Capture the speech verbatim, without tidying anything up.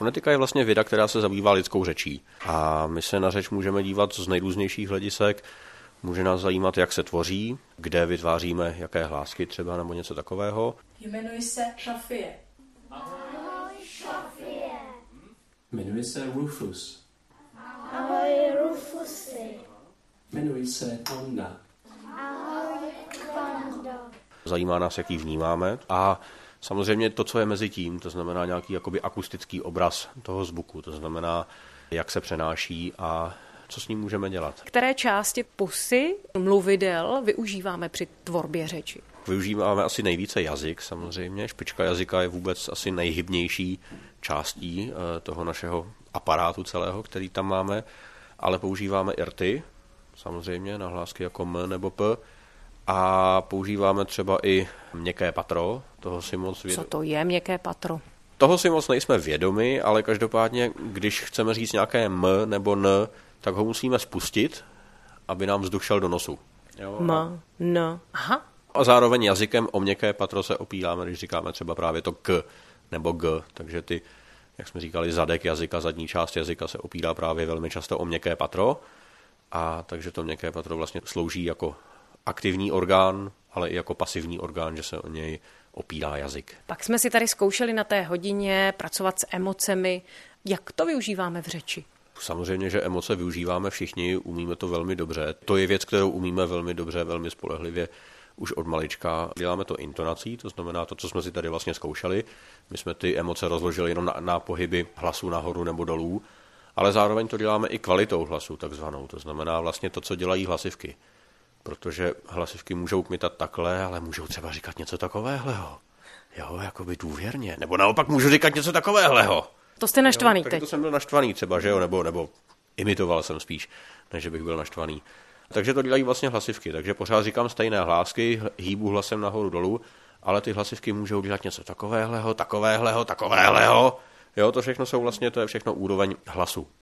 Fonetika je vlastně věda, která se zabývá lidskou řečí. A my se na řeč můžeme dívat z nejrůznějších hledisek. Může nás zajímat, jak se tvoří, kde vytváříme jaké hlásky třeba nebo něco takového. Jmenuji se Šafie. Ahoj, Šafie. Jmenuji se Rufus. Ahoj, Rufusy. Jmenuji se Konda. Ahoj, Kondo. Zajímá nás, jak ji vnímáme a samozřejmě to, co je mezi tím, to znamená nějaký jakoby akustický obraz toho zvuku, to znamená, jak se přenáší a co s ním můžeme dělat. Které části pusy mluvidel využíváme při tvorbě řeči? Využíváme asi nejvíce jazyk samozřejmě. Špička jazyka je vůbec asi nejhybnější částí toho našeho aparátu celého, který tam máme, ale používáme i rty, samozřejmě nahlásky jako m nebo p, a používáme třeba i měkké patro. Toho si moc věd... Co to je měkké patro? Toho si moc nejsme vědomi, ale každopádně, když chceme říct nějaké m nebo n, tak ho musíme spustit, aby nám vzduch šel do nosu. Jo? M, n, aha. A zároveň jazykem o měkké patro se opíráme, když říkáme třeba právě to k nebo g, takže ty, jak jsme říkali, zadek jazyka, zadní část jazyka se opírá právě velmi často o měkké patro, a takže to měkké patro vlastně slouží jako aktivní orgán, ale i jako pasivní orgán, že se o něj opírá jazyk. Pak jsme si tady zkoušeli na té hodině pracovat s emocemi. Jak to využíváme v řeči? Samozřejmě, že emoce využíváme všichni, umíme to velmi dobře. To je věc, kterou umíme velmi dobře, velmi spolehlivě už od malička. Děláme to intonací, to znamená to, co jsme si tady vlastně zkoušeli. My jsme ty emoce rozložili jenom na, na pohyby hlasu nahoru nebo dolů, ale zároveň to děláme i kvalitou hlasu takzvanou. To znamená vlastně to, co dělají hlasivky. Protože hlasivky můžou kmitat takhle, ale můžou třeba říkat něco takovéhleho. Jo, jakoby důvěrně. Nebo naopak můžu říkat něco takovéhleho. To jste naštvaný jo, teď. To jsem byl naštvaný třeba, že jo, nebo, nebo imitoval jsem spíš, než bych byl naštvaný. Takže to dělají vlastně hlasivky, takže pořád říkám stejné hlásky, hýbu hlasem nahoru dolů, ale ty hlasivky můžou dělat něco takovéhleho, takovéhleho, takovéhleho. Jo, to všechno jsou vlastně, to je všechno úroveň hlasu.